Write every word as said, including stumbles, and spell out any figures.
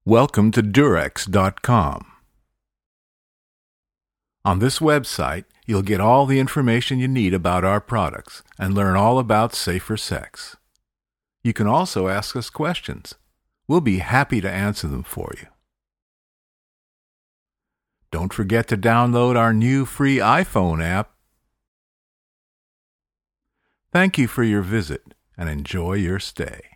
Welcome to Durex dot com. On this website, you'll get all the information you need about our products and learn all about safer sex. You can also ask us questions. We'll be happy to answer them for you. Don't forget to download our new free iPhone app. Thank you for your visit and enjoy your stay.